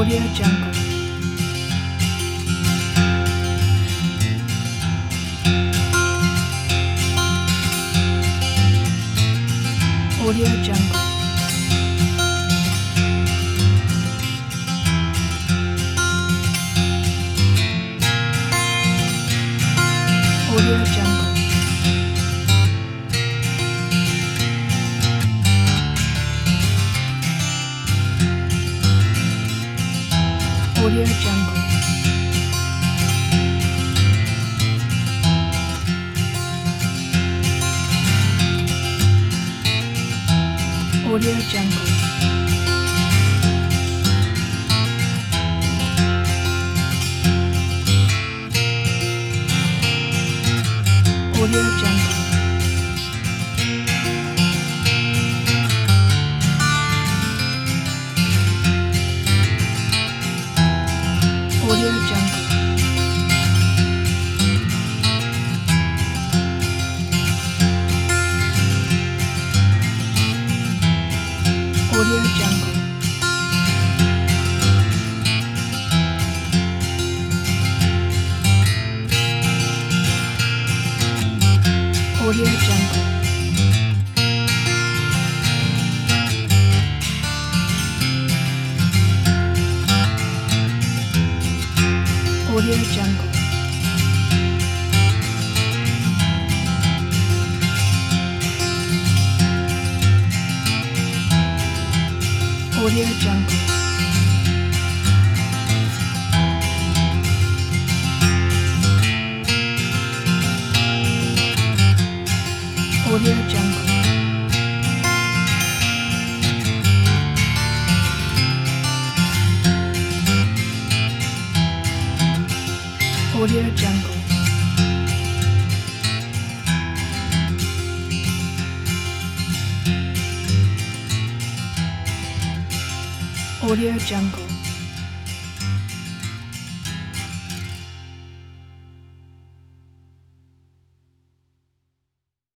Audio Jungle. Audio Jungle. Audio Jungle. Audio Jungle. Audio Jungle. Audio Jungle. Audio Jungle. Audio Jungle. Audio Jungle. Audio Jungle. Audio Jungle. Audio Jungle. Audio Jungle. Audio Jungle.